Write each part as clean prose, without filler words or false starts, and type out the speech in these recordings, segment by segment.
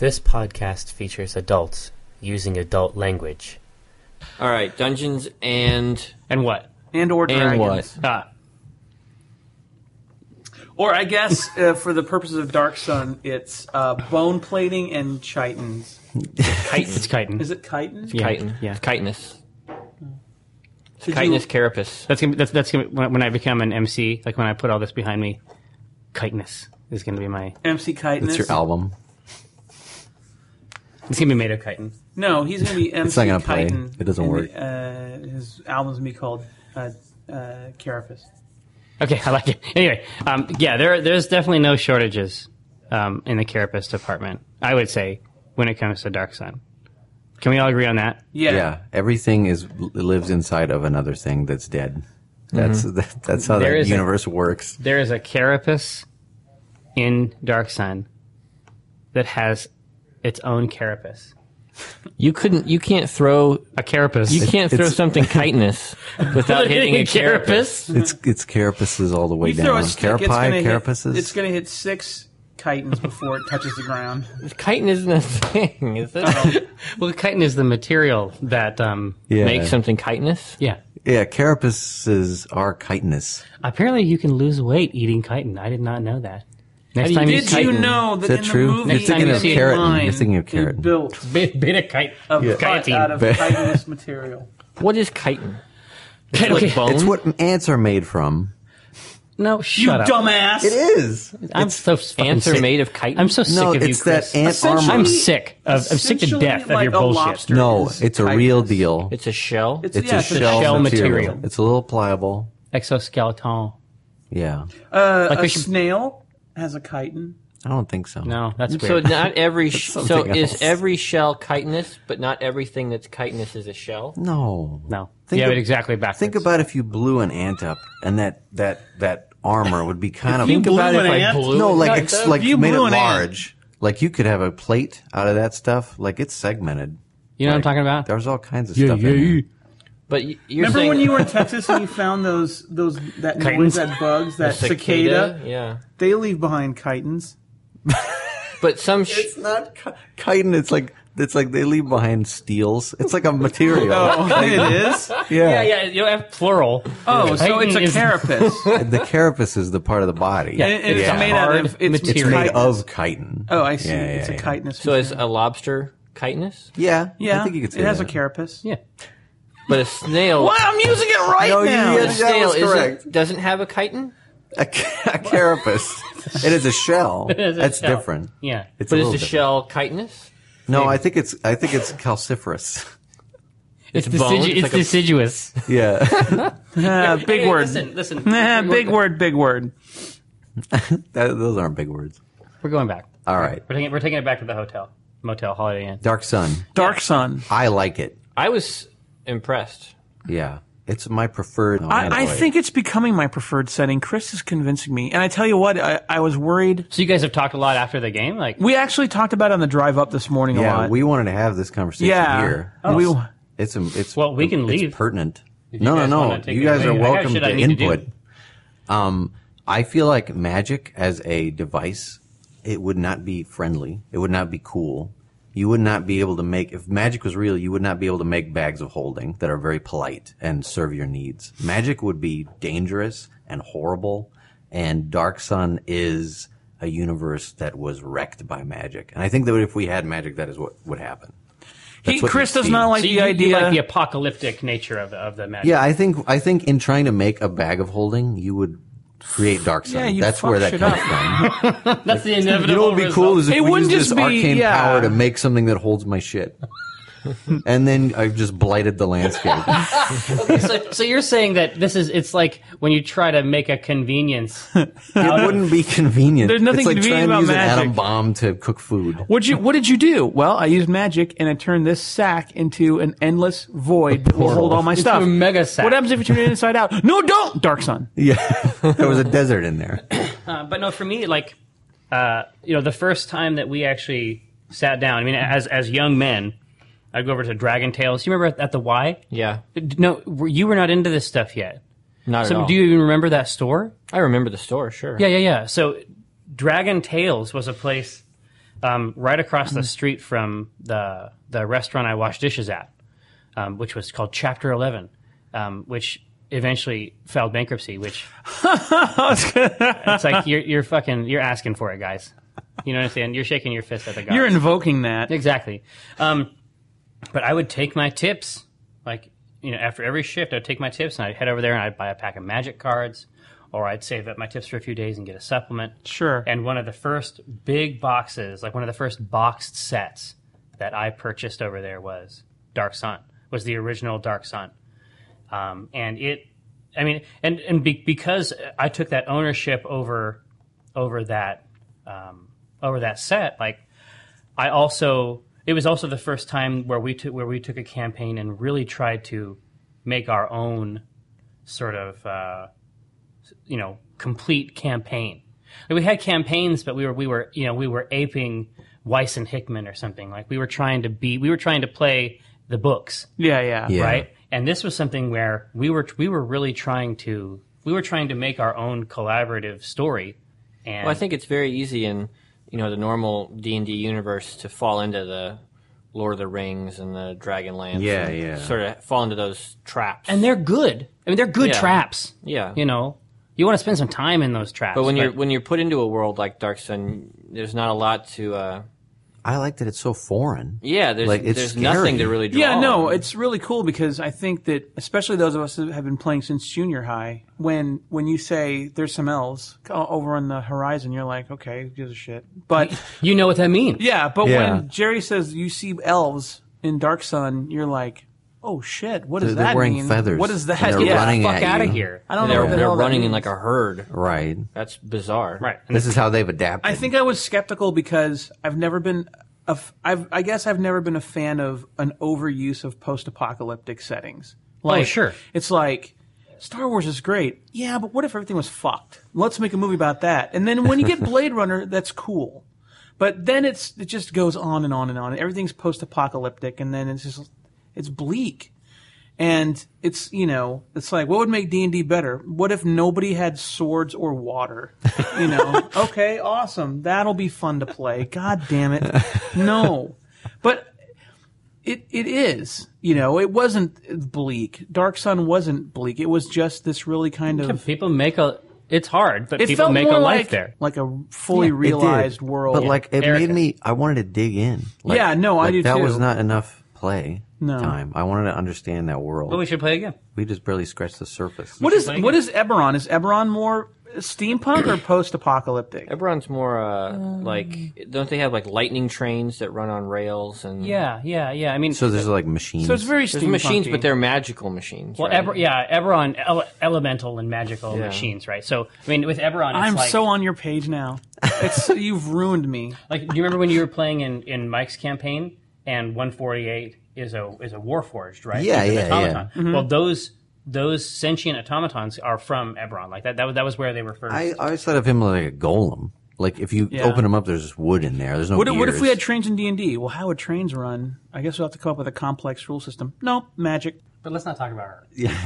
This podcast features adults using adult language. All right, Dungeons and what? Or Dragons. what? Or I guess for the purposes of Dark Sun, it's bone plating and chitons. Chitin. It's chitin. Is it chitin? Yeah. chitin. Yeah. Chitinous. Did Chitinous you- carapace. That's gonna, when I become an MC, like when I put all this behind me, chitinous is going to be my. MC Chitinous? It's your album. It's going to be made of chitin. No, he's going to be MC It's not gonna play. Chitin. It doesn't and, work. His album's going to be called Carapace. Okay, I like it. Anyway, there's definitely no shortages in the carapace department, I would say, when it comes to Dark Sun. Can we all agree on that? Yeah. Everything lives inside of another thing that's dead. That's how There that is universe works. There is a carapace in Dark Sun that has its own carapace. You can't throw A carapace. You can't throw It's- something chitinous without hitting a carapace. It's carapaces all the way You down. throw a stick, Carapaces. it's going to hit 6 chitins before it touches the ground. Chitin isn't a thing, is it? Well, chitin is the material that Yeah. Make something chitinous? yeah. Yeah, carapaces are chitinous. Apparently, you can lose weight eating chitin. I did not know that. Next time Did you chitin. know that Is that in true? the movie, You're thinking of Enemy keratin. Mine You're thinking of is keratin. built beta chitin. of Yeah. cut out of chitinous material. What is chitin? It's Okay. like bone? It's what ants are made from. No, You shut up. dumbass! It is. I'm so fucking Ants are sick. made of chitin? I'm so sick No, of you, it's Chris. that ant Essentially- armor. I'm sick of. I'm sick to Essentially death of like your a bullshit. lobster. No, is it's a chitinous. real deal. It's a shell? It's yeah, a shell, shell material. material. It's a little pliable. Exoskeleton. Yeah. Like A we should- snail has a chitin. I don't think so. No, that's So weird. not every something is else. every shell chitinous, but not everything that's chitinous is a shell? No. No. Think You have of- it exactly backwards. Think about if you blew an ant up, and that armor would be kind of. you blew about an if I ant? blew no, it. like it's like you made it blew an ant. large. Like you could have a plate out of that stuff. Like it's segmented. You know what I'm talking about? There's all kinds of stuff in there. But you're Remember saying when you were in Texas and you found that Chitins? noise, that bugs, that cicada? Yeah. They leave behind chitins. But some It's not chitin. It's like they leave behind steels. It's like a material. It is? Yeah. You have plural. Oh, so it's a Chitin is- carapace. The carapace is the part of the body. Yeah, And it's Yeah. made out Hard of it's material. It's made chitinous. of chitin. Oh, I see. Yeah, It's a yeah. chitinous. so is material. a lobster chitinous? Yeah. yeah, I think you could say it has that. a carapace. Yeah. But a snail Well, I'm using it right No, now. a that snail was correct. doesn't have a chitin? A carapace. It is a shell. is a That's shell. different. Yeah. It's But a is the little different. shell chitinous? No, I think it's calciferous. It's bone? It's like a- deciduous. Yeah. Big Hey, word. Listen. Big word. Big word. Those aren't big words. We're going back. All right. We're taking it back to the motel, Holiday Inn. Dark Sun. Dark Sun. I like it. I was impressed. Yeah. It's my preferred. I think it's becoming my preferred setting. Chris is convincing me. And I tell you what, I was worried. So you guys have talked a lot after the game, like We actually talked about it on the drive up this morning a Yeah, lot. we wanted to have this conversation Yeah. here. We- It's Well, we can leave. It's pertinent. you No. guys wanna take You it guys away. are I got welcome shit I to need to do. input. I feel like magic as a device, it would not be friendly. It would not be cool. You would not be able to make, if magic was real, you would not be able to make bags of holding that are very polite and serve your needs. Magic would be dangerous and horrible, and Dark Sun is a universe that was wrecked by magic. And I think that if we had magic, that is what would happen. That's what Chris you'd does see. not like so the you idea. like the apocalyptic nature of the magic. Yeah, I think in trying to make a bag of holding, you would create Dark Sun. Yeah, you That's fuck where that shit comes up. from. That's the inevitable. You know what would be cool is if It we wouldn't use this just be- arcane yeah. power to make something that holds my shit. And then I've just blighted the landscape. So you're saying that it's like when you try to make a convenience. It wouldn't be convenient. There's nothing it's like convenient trying to about use an atom magic. bomb to cook food. What did you do? Well, I used magic and I turned this sack into an endless void that will hold all my stuff. a mega sack. What happens if you turn it inside out? No, don't! Dark Sun. Yeah, there was a desert in there. But no, for me, like, the first time that we actually sat down, I mean, as young men, I'd go over to Dragon Tales. You remember at the Y? Yeah. No, you were not into this stuff yet. Not at So all. do you even remember that store? I remember the store, sure. Yeah. So Dragon Tales was a place right across the street from the restaurant I wash dishes at, which was called Chapter 11, which eventually filed bankruptcy. Which it's like you're asking for it, guys. You know what I'm saying? You're shaking your fist at the guy. You're invoking that. Exactly. But I would take my tips, like, after every shift, I'd take my tips and I'd head over there and I'd buy a pack of Magic cards, or I'd save up my tips for a few days and get a supplement. Sure. And one of the first big boxes, like one of the first boxed sets that I purchased over there was Dark Sun, was the original Dark Sun. Because I took that ownership over that set, like, it was also the first time where we took a campaign and really tried to make our own sort of complete campaign. Like, we had campaigns, but we were aping Weiss and Hickman or something. Like, we were trying to play the books. Yeah. Right? And this was something where we were really trying to make our own collaborative story. And Well, I think it's very easy in the normal D&D universe to fall into the Lord of the Rings and the Dragonlance. Yeah. Sort of fall into those traps. and they're good. I mean, they're good Yeah. traps. Yeah. You want to spend some time in those traps. But when you're put into a world like Dark Sun, there's not a lot to. I like that it's so foreign. Yeah, there's Like, it's there's scary. nothing to really draw. Yeah, no, on. it's really cool because I think that, especially those of us that have been playing since junior high, when you say there's some elves over on the horizon, you're like, okay, who gives a shit? But you know what that means. yeah, but Yeah. when Jerry says you see elves in Dark Sun, you're like, oh shit, what does They're that wearing mean? feathers, What does that and they're mean? running Fuck at out of you. here. I don't know they're what the they're hell that running in means. like a herd. Right. That's bizarre. Right. And This is how they've adapted. I think I was skeptical because I've never been I guess I've never been a fan of an overuse of post-apocalyptic settings. Like, sure. It's like, Star Wars is great. Yeah, but what if everything was fucked? Let's make a movie about that. And then when you get Blade Runner, that's cool. But then it just goes on and on and on. Everything's post-apocalyptic, and then it's bleak. And it's like, what would make D&D better? What if nobody had swords or water? Okay, awesome. That'll be fun to play. God damn it. No. But it is. It wasn't bleak. Dark Sun wasn't bleak. It was just this really kind of... people make it's hard, but It people felt make more a life like, there. like a fully It did. realized world. But like, it Erica. made me. I wanted to dig in. Like, Yeah, no, I do that too. was not enough play No. time. I wanted to understand that world. Well, we should play again. We just barely scratched the surface. What is play what is Eberron? Is Eberron more steampunk or post-apocalyptic? Eberron's more like, don't they have like lightning trains that run on rails and Yeah. I mean, So there's like machines. So it's very there's steampunky. machines, but they're magical machines. well, right? Eberron, elemental and magical Yeah. machines, right? So, I mean, with Eberron, it's I'm like, so on your page now. You've ruined me. like, do you remember when you were playing in Mike's campaign and 148 is a Warforged, right? Yeah, It's an yeah, automaton. Mm-hmm. Well, those sentient automatons are from Eberron. Like that was where they were first. I always thought of him like a golem. Like if you Yeah. open him up, there's just wood in there. There's no. What if gears. we had trains in D&D? Well, how would trains run? I guess we'll have to come up with a complex rule system. No, magic. But let's not talk about her.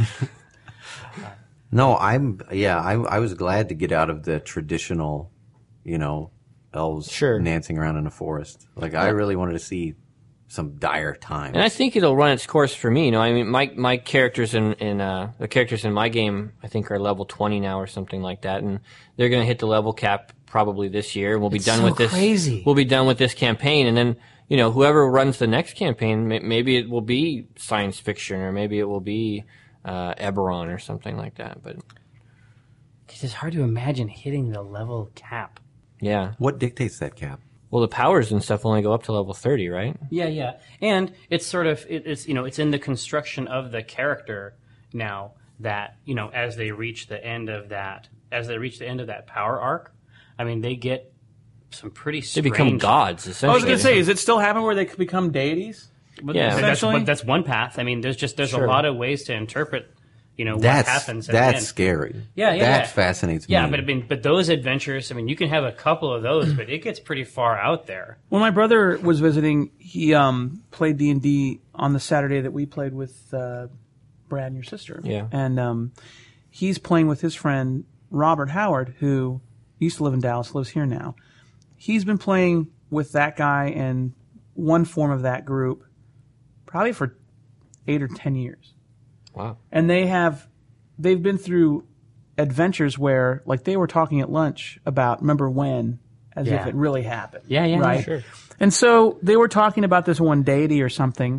No, I was glad to get out of the traditional, elves Sure. dancing around in a forest. Like I really wanted to see some dire times. And I think it'll run its course for me. I mean, my characters in the characters in my game, I think, are level 20 now or something like that, and they're going to hit the level cap probably this year. We'll be done with this. crazy. We'll be done with this campaign, and then whoever runs the next campaign, maybe it will be science fiction, or maybe it will be Eberron or something like that. But It's hard to imagine hitting the level cap. yeah, What dictates that cap? well, the powers and stuff only go up to level 30, right? Yeah, and it's sort of it's in the construction of the character now that as they reach the end of that power arc, I mean they get some pretty They strange. become gods, essentially. I was going to say, is it still happening where they could become deities? Yeah. Essentially? That's one path. I mean, there's Sure. a lot of ways to interpret what That's happens. At the end. scary. Yeah, That fascinates me. Yeah, but those adventures. I mean, you can have a couple of those, but it gets pretty far out there. When my brother was visiting, he played D&D on the Saturday that we played with Brad and your sister. Yeah. And he's playing with his friend Robert Howard, who used to live in Dallas, lives here now. He's been playing with that guy and one form of that group probably for 8 or 10 years. Wow. And they've been through adventures where, like, they were talking at lunch about remember when, as if it really happened. Yeah, right? sure. And so they were talking about this one deity or something.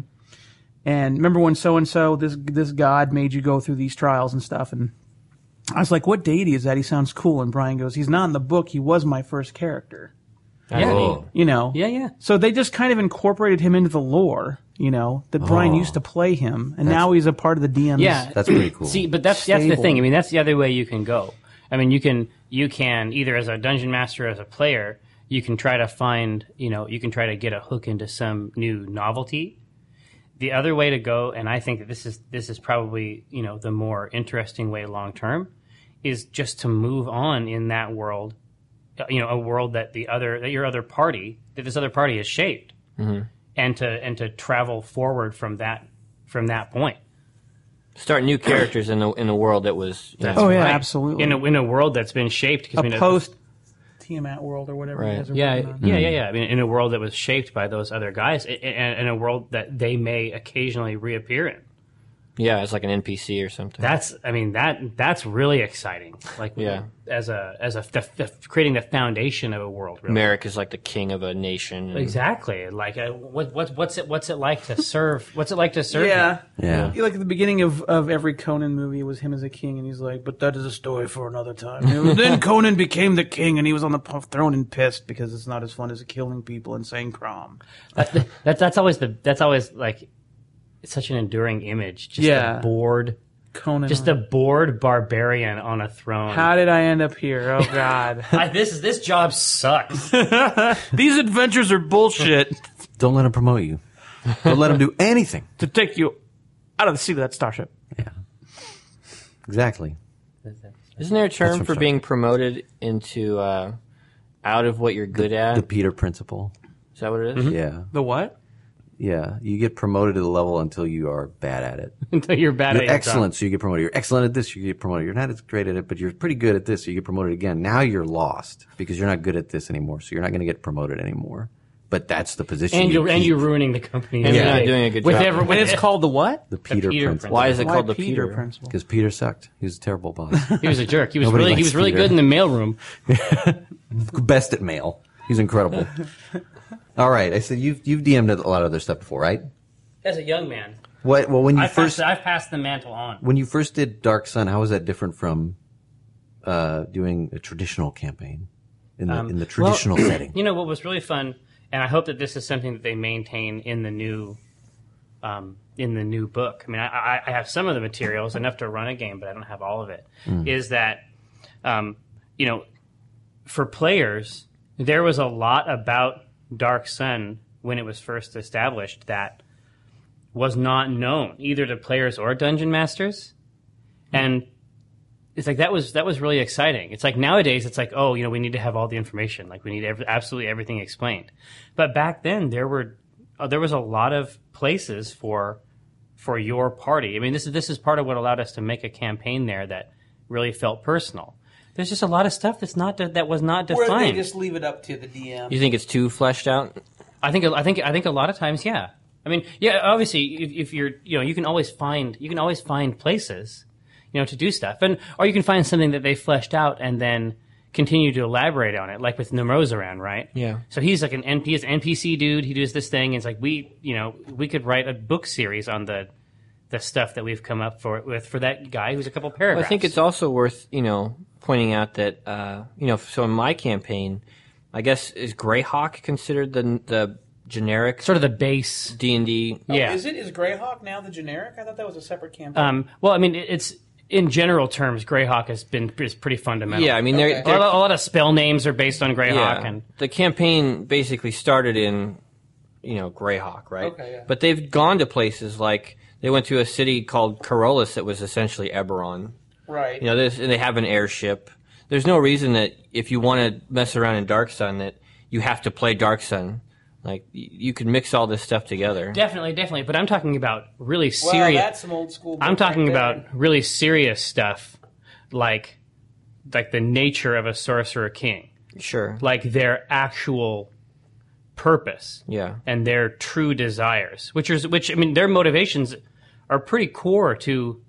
And remember when so-and-so, this god made you go through these trials and stuff. And I was like, what deity is that? He sounds cool. And Brian goes, he's not in the book. He was my first character. Yeah. Oh. You know? Yeah. So they just kind of incorporated him into the lore, you know, that Brian used to play him. And now he's a part of the DM's. Yeah. That's pretty cool. See, but that's the Stable. thing. I mean, that's the other way you can go. I mean, you can either as a dungeon master, or as a player, you can try to find, you can try to get a hook into some new novelty. The other way to go, and I think that this is probably, the more interesting way long term, is just to move on in that world, a world that this other party has shaped, and to travel forward from that point. Start new characters in the world that was. Oh, yeah, Right. absolutely. In a world that's been shaped. a post Tiamat world or whatever Right. you guys are Yeah, working on. yeah. I mean, in a world that was shaped by those other guys, and in a world that they may occasionally reappear in. Yeah, it's like an NPC or something. That's really exciting. Like, Yeah. as creating the foundation of a world. Really. Merrick is like the king of a nation. and- Exactly. Like, what's it like to serve? What's it like to serve? Yeah. him? Yeah. Like at the beginning of every Conan movie, it was him as a king, and he's like, but that is a story for another time. And then Conan became the king, and he was on the throne and pissed because it's not as fun as killing people and saying Crom. That's always like, it's such an enduring image. Just Yeah. a bored, Conan. just a bored barbarian on a throne. How did I end up here? Oh, God. This job sucks. These adventures are bullshit Don't let him promote you. Don't let him do anything. to take you out of the seat of that starship. Yeah. Exactly. Isn't there a term from for Star being promoted into out of what you're good at? The Peter principle. Is that what it is? Yeah. The what? Yeah. You get promoted to the level until you are bad at it. Until you're bad You're at your excellent, so you get promoted. You're excellent at this, you get promoted. You're not as great at it, but you're pretty good at this, so you get promoted again. Now you're lost because you're not good at this anymore, so you're not going to get promoted anymore. But that's the position. And you you're keep. ruining the company. And you're every not day. doing a good With job. every- And it's called the what? The Peter Peter principle. Why is it Why called the Peter Peter? principle? Because Peter sucked. He was a terrible boss. He was a jerk. He was Nobody really likes good Peter. in the mailroom. Best at mail. He's incredible. All right. I said you've DM'd a lot of other stuff before, right? As a young man, What? Well, when you I've passed the mantle on. when you first did Dark Sun, how was that different from doing a traditional campaign in the traditional setting? You know what was really fun, and I hope that this is something that they maintain in the new book. I mean, I have some of the materials enough to run a game, but I don't have all of it. Is that for players, there was a lot about Dark Sun when it was first established that was not known either to players or dungeon masters, and it's like that was really exciting. It's like nowadays, it's like, oh, we need to have all the information, like we need absolutely everything explained. But back then, there was a lot of places for your party. I mean, this is part of what allowed us to make a campaign there that really felt personal. There's just a lot of stuff that was not Where defined. they just leave it up to the DM. You think it's too fleshed out? I think a lot of times, yeah. I mean, yeah. Obviously, if you're, you can always find places, to do stuff, or you can find something that they fleshed out and then continue to elaborate on it, like with Nemozaran, right? Yeah. So he's like an NPC dude. He does this thing. And it's like we could write a book series on the stuff that we've come up for that guy who's a couple paragraphs. I think it's also worth pointing out that so in my campaign, I guess is Greyhawk considered the generic sort of the base. D&D? Yeah. Is Greyhawk now the generic? I thought that was a separate campaign. Well, I mean, it's in general terms, Greyhawk is pretty fundamental. Yeah, I mean Okay. they're a lot of spell names are based on Greyhawk, and the campaign basically started in Greyhawk, right? Okay, yeah. But they've gone to places like they went to a city called Corollas that was essentially Eberron. Right. And they have an airship. There's no reason that if you want to mess around in Dark Sun that you have to play Dark Sun. Like you can mix all this stuff together. definitely. But I'm talking about really Well, serious. that's some old school. I'm book talking right there. about really serious stuff, like the nature of a sorcerer king, Sure. like their actual purpose Yeah. and their true desires, which I mean, their motivations are pretty core to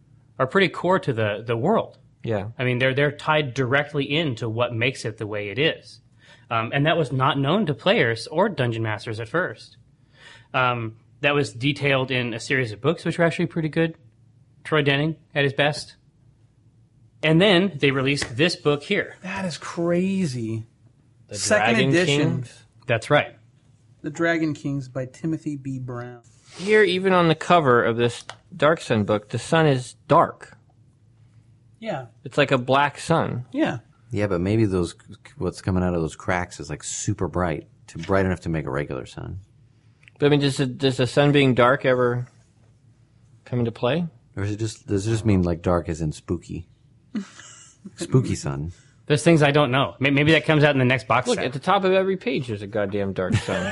the world. Yeah. I mean, they're tied directly into what makes it the way it is, and that was not known to players or dungeon masters at first. That was detailed in a series of books, which were actually pretty good. Troy Denning at his best, and then they released this book here. That is crazy. The Second Dragon edition. Kings. That's right. The Dragon Kings by Timothy B. Brown. Here, even on the cover of this Dark Sun book, the sun is dark. Yeah. It's like a black sun. Yeah. Yeah, but maybe what's coming out of those cracks is like super bright, bright enough to make a regular sun. But I mean, does the sun being dark ever come into play? Or does it just mean like dark as in spooky? Spooky sun. There's things I don't know. Maybe that comes out in the next box Look, set. at the top of every page, there's a goddamn dark sun.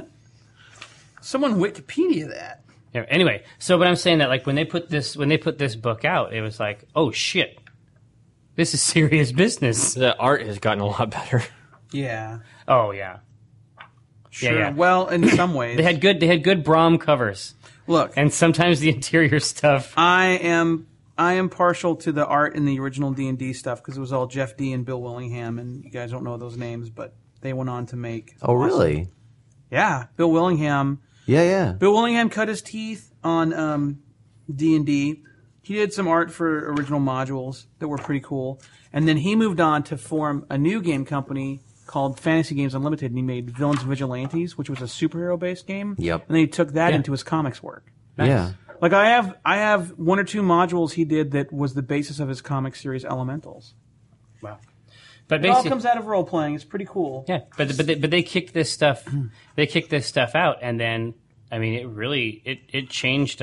Someone Wikipedia that. Yeah, anyway, so but I'm saying that like when they put this book out, it was like, oh shit, this is serious business. The art has gotten a lot better. Yeah. Oh yeah, Sure. yeah. Well, in some ways. they had good Brahm covers, Look, and sometimes the interior stuff. I am partial to the art in the original D&D stuff because it was all Jeff D. and Bill Willingham, and you guys don't know those names, but they went on to make. Oh, really? Yeah, Bill Willingham. Yeah. Bill Willingham cut his teeth on D&D. He did some art for original modules that were pretty cool, and then he moved on to form a new game company called Fantasy Games Unlimited, and he made Villains and Vigilantes, which was a superhero-based game. Yep. And then he took that Yeah. into his comics work. Yeah. Like I have one or two modules he did that was the basis of his comic series Elementals. But It all basically, comes out of role playing. It's pretty cool. yeah. But they kicked this stuff. They kicked this stuff out, and then I mean, it really it changed.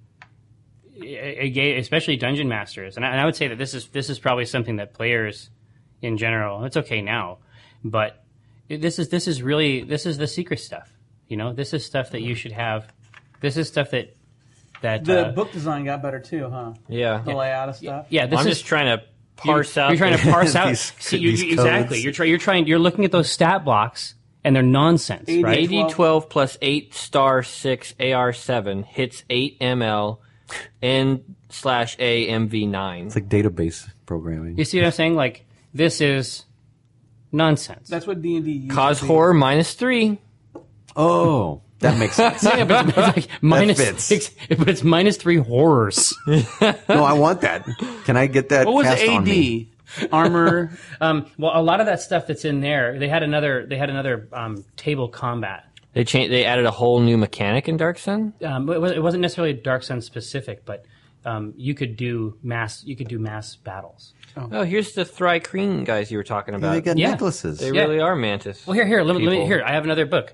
It gave, especially dungeon masters, and I would say that this is probably something that players in general. It's okay now, but this is the secret stuff. You know, this is stuff that you should have. This is stuff that The book design got better too, huh? Yeah. The layout of stuff. yeah. This I'm is just trying to parse out. You're trying to parse out. These- See, these exactly. codes. You're looking at those stat blocks, and they're nonsense, AD right? AD12 plus 8 star 6 AR7 hits 8 ML N/A MV9. It's like database programming. You see what I'm saying? Like this is nonsense. That's what D&D used Cause to be. horror -3. Oh, that makes sense. Yeah, but it's like minus fits. 6, but it's -3 horrors. No, I want that. Can I get that What was cast on me? AD? Armor. Well, a lot of that stuff that's in there, they had another table combat. They added a whole new mechanic in Dark Sun. It wasn't necessarily Dark Sun specific, but you could do mass battles. Oh, here's the Thry-Kreen guys you were talking Yeah, about. they got Yeah. necklaces. They Yeah. really are Mantis. Well, here, let me people. here. I have another book.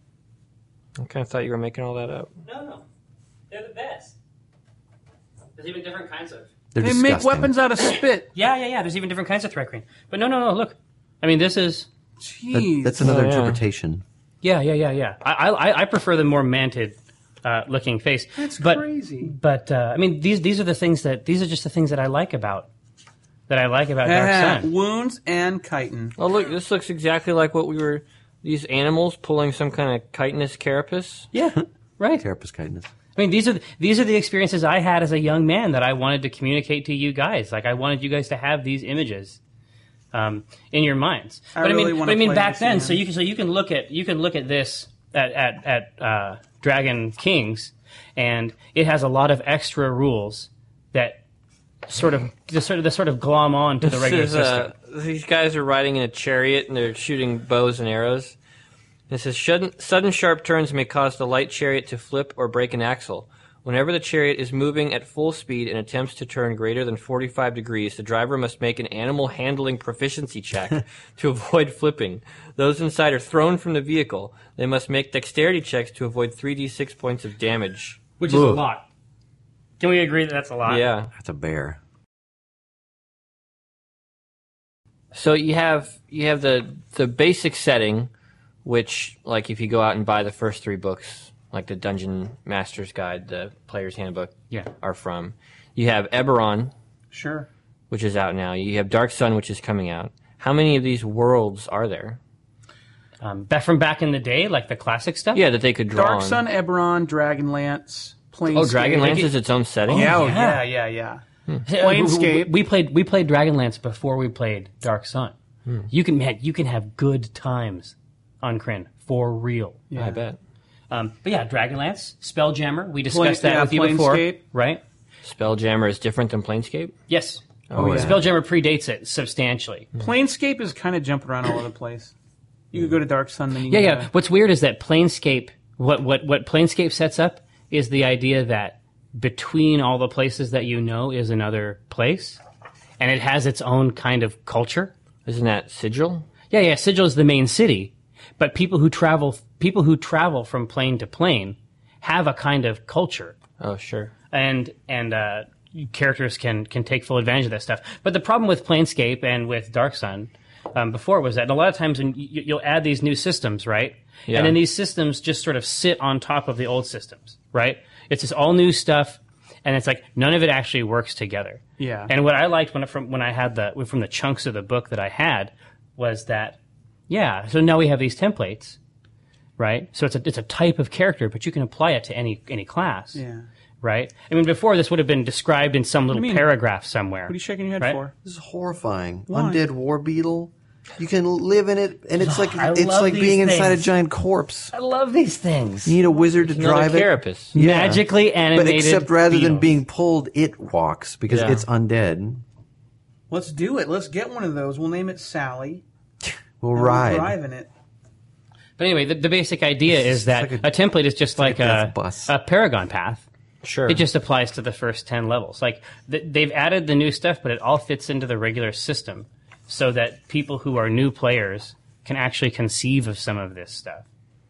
I kind of thought you were making all that up. No, they're the best. There's even different kinds of. They're They make disgusting. weapons out of spit. Yeah. There's even different kinds of Thry-Kreen. But no. Look, I mean, this is. Jeez. That's another Oh, yeah. interpretation. Yeah. I prefer the more manted looking face. That's but, crazy. But I mean, these are just the things that I like about Dark Sun. Wounds and chitin. Oh, look, this looks exactly like what we were. These animals pulling some kind of chitinous carapace. Yeah, right. Carapace chitinous. I mean, these are the experiences I had as a young man that I wanted to communicate to you guys. Like I wanted you guys to have these images in your minds. I really wanna play back this then, again. so you can look at this at Dragon Kings, and it has a lot of extra rules that sort of glom on to the regular This is, system. these guys are riding in a chariot and they're shooting bows and arrows. It says, sudden sharp turns may cause the light chariot to flip or break an axle. Whenever the chariot is moving at full speed and attempts to turn greater than 45 degrees, the driver must make an animal handling proficiency check to avoid flipping. Those inside are thrown from the vehicle. They must make dexterity checks to avoid 3d6 points of damage. Which is a lot. Can we agree that that's a lot? Yeah. That's a bear. So you have the basic setting, which, like, if you go out and buy the first 3 books, like the Dungeon Master's Guide, the Player's Handbook, Yeah. are from. You have Eberron, Sure. which is out now. You have Dark Sun, which is coming out. How many of these worlds are there? back in the day, like the classic stuff. Yeah, that they could draw Dark on. Sun, Eberron, Dragonlance, Planescape. Oh, Dragonlance is its own setting? Yeah. Planescape. We played Dragonlance before we played Dark Sun. You can have good times on Krynn for real. I bet. But yeah, Dragonlance, Spelljammer. We discussed that with you before, Planescape. right? Spelljammer is different than Planescape? Yes. Oh, yeah. Spelljammer predates it substantially. Planescape is kind of jumping around all over the place. You could go to Dark Sun, then you Yeah, can yeah. go to- What's weird is that Planescape, what Planescape sets up is the idea that between all the places that you know is another place, and it has its own kind of culture. Isn't that Sigil? Yeah. Sigil is the main city, but people who travel from plane to plane have a kind of culture, Oh, sure. and characters can take full advantage of that stuff. But the problem with Planescape and with Dark Sun before was that a lot of times when you'll add these new systems, right? Yeah. And then these systems just sort of sit on top of the old systems, right? It's just all new stuff, and it's like none of it actually works together. Yeah. And what I liked from the chunks of the book that I had was that, yeah. So now we have these templates, right? So it's a type of character, but you can apply it to any class. Yeah. Right? I mean, before this would have been described in some little mean? paragraph somewhere. What are you shaking your head Right? for? This is horrifying. Why? Undead war beetle. You can live in it, and it's like I it's love like these being inside a things. giant corpse. I love these things. You need a wizard to Another drive it. carapace. Yeah. Magically animated. But except rather than beetles. being pulled, it walks because Yeah. it's undead. Let's do it. Let's get one of those. We'll name it Sally. We'll and ride. We'll drive in it. But anyway, the basic idea is that like a template is just like a a death bus. Paragon path. Sure. It just applies to the first 10 levels. Like they've added the new stuff, but it all fits into the regular system so that people who are new players can actually conceive of some of this stuff.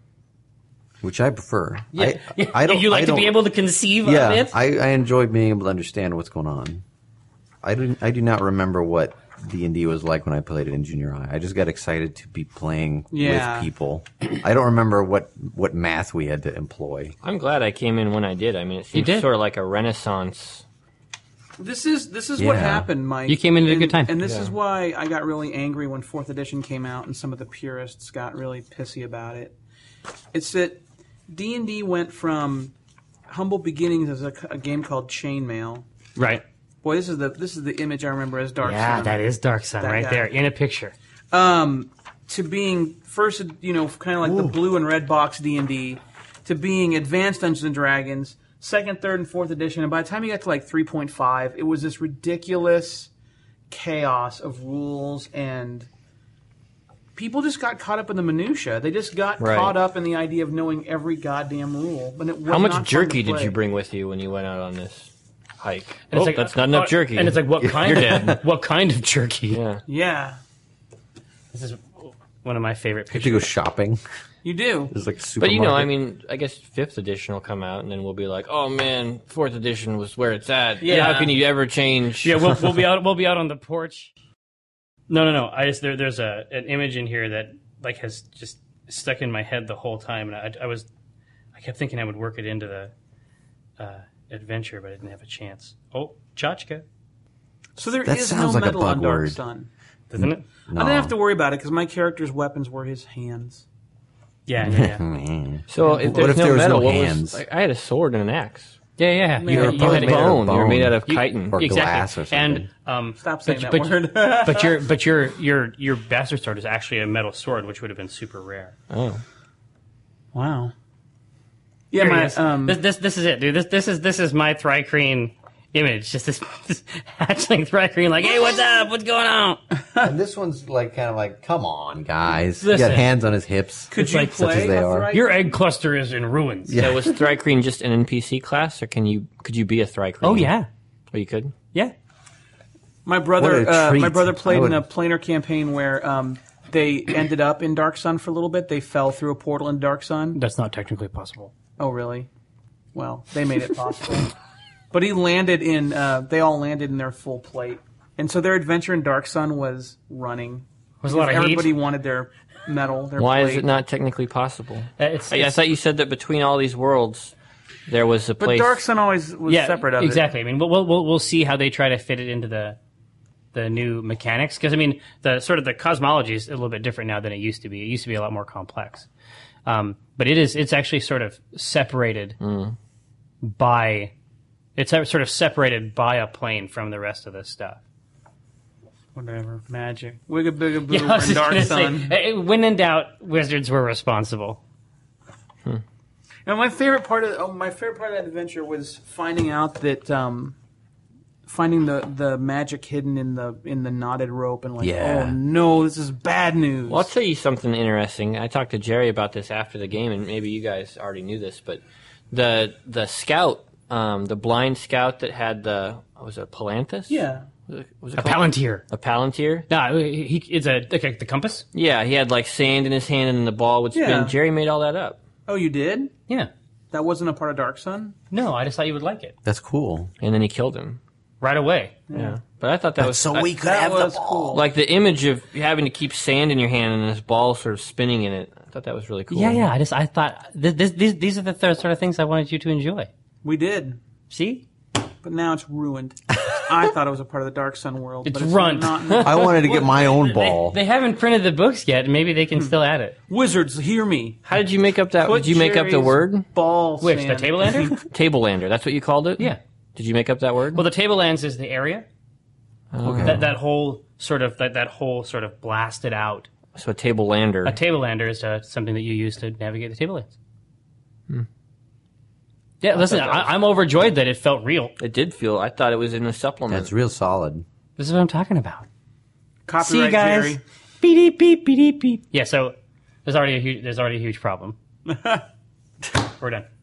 Which I prefer. Yeah. I don't. You like I to don't- be able to conceive Yeah, of it? I enjoy being able to understand what's going on. I do not remember what D&D was like when I played it in junior high. I just got excited to be playing Yeah. with people. I don't remember what math we had to employ. I'm glad I came in when I did. I mean, it seems did. sort of like a renaissance. This is what Yeah. happened, Mike. You came in at a And- good time. And this Yeah. is why I got really angry when 4th edition came out and some of the purists got really pissy about it. It's that D&D went from humble beginnings as a game called Chainmail. Right. Boy, this is the image I remember as Dark Yeah, Sun. that is Dark Sun That right guy. there in a picture. To being first, kind of like the blue and red box D&D, to being advanced Dungeons and Dragons, 2nd, 3rd, and 4th edition, and by the time you got to like 3.5, it was this ridiculous chaos of rules, and people just got caught up in the minutia. They just got Right. caught up in the idea of knowing every goddamn rule. But it was How not much fun jerky to did you play. bring with you when you went out on this hike? And Oh, it's like, that's not enough jerky. And it's like, what kind You're of dead. what kind of jerky? Yeah. Yeah, This is one of my favorite You have to go pictures. shopping. you do. There's like a supermarket. But I mean, I guess 5th edition will come out, and then we'll be like, "Oh man, 4th edition was where it's at. Yeah. How can you ever change?" Yeah, we'll be out. We'll be out on the porch. No. There's an image in here that like has just stuck in my head the whole time, and I kept thinking I would work it into the adventure, but I didn't have a chance. Oh, Chachka, So there That is no sounds like a metal on bug Dark word. Sun. doesn't it? No. I didn't have to worry about it because my character's weapons were his hands. Yeah. So if What there's if no there was metal, no what hands? was, like, I had a sword and an axe. Yeah. You were You probably had made out of Bone. You were made out of You- chitin. Or exactly. glass or something. And Stop saying but- that but- word. but your bastard sword is actually a metal sword, which would have been super rare. Oh. Wow. Yeah, Here it my is. This is it, dude. This is my Thri-Kreen image. Just this hatchling Thri-Kreen, like, hey, what's up? What's going on? And this one's like kind of like, come on, guys. He Listen. got hands on his hips. could you like such as play they a are. Thri- Your egg cluster is in ruins. Yeah. So was Thri-Kreen just an NPC class, or could you be a Thri-Kreen? Oh yeah, Oh, you could. yeah. My brother, What a treat. my brother played I would- in a planar campaign where they ended up in Dark Sun for a little bit. They fell through a portal in Dark Sun. That's not technically possible. Oh, really? Well, they made it possible. But he landed in. They all landed in their full plate, and so their adventure in Dark Sun was running. Was a lot of Everybody heat. wanted their medal. Their Why plate. is it not technically possible? It's, I thought you said that between all these worlds, there was a But place. Dark Sun always was yeah, separate of exactly. I mean, we'll see how they try to fit it into the the new mechanics, because I mean the sort of the cosmology is a little bit different now than it used to be. It used to be a lot more complex, but it's actually sort of separated by sort of separated by a plane from the rest of this stuff. Whatever, magic, wigga bigga boo, Yeah, I was and just Dark gonna Sun. say, when in doubt, wizards were responsible. And my favorite part of that adventure was finding out that finding the magic hidden in the knotted rope, and like, Yeah. oh no, this is bad news. Well, I'll tell you something interesting. I talked to Jerry about this after the game, and maybe you guys already knew this, but the scout, the blind scout that had was it Palanthus? Yeah. Was it A called? Palantir. A Palantir? No, it's the compass. Yeah, he had like sand in his hand and the ball would spin. Yeah. Jerry made all that up. Oh, you did? Yeah. That wasn't a part of Dark Sun? No, I just thought you would like it That's cool. And then he killed him. right away. Yeah. But I thought that was... So we could That have the was ball. cool. Like the image of having to keep sand in your hand and this ball sort of spinning in it. I thought that was really cool. Yeah. I thought these are the sort of things I wanted you to enjoy. We did, See, but now it's ruined. I thought it was a part of the Dark Sun world. It's but runt. Not. I wanted to get my own ball. they haven't printed the books yet, and maybe they can still add it. Wizards, hear me. How did you make up that? Put Did you make up the Jerry's word? Ball Which the sand. Tablelander? Tablelander. That's what you called it? Yeah. Did you make up that word? Well, the Tablelands is the area. Okay. That whole sort of blasted out. So a Tablelander. A Tablelander is something that you use to navigate the Tablelands. Yeah, listen, I'm overjoyed that it felt real. It did feel... I thought it was in the supplement. That's real solid. This is what I'm talking about. Copyright See you guys. Jerry. Beep beep beep beep. Yeah, so there's already a huge problem. We're done.